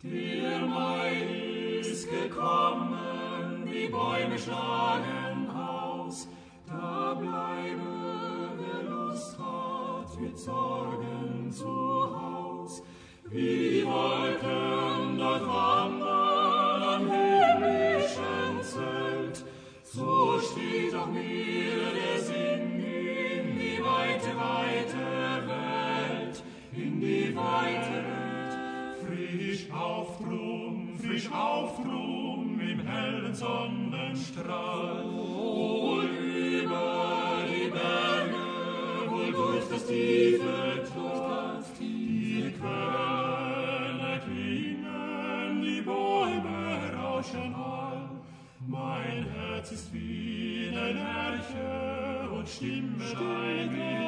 Der Mai ist gekommen, die Bäume schlagen aus, da bleibe, wer Lust hat, mit Sorgen zu Haus. Wie die Wolken dort wandern am himmlischen Zelt, so steht auch mir der Sinn in die weite, weite Welt, in die weite Welt. Frisch auf drum im hellen Sonnenstrahl, wohl über die Berge, wohl durch das tiefe Tal, die Quellen klingen, die Bäume rauschen all. Mein Herz ist wie eine Lerche und Stimme steigt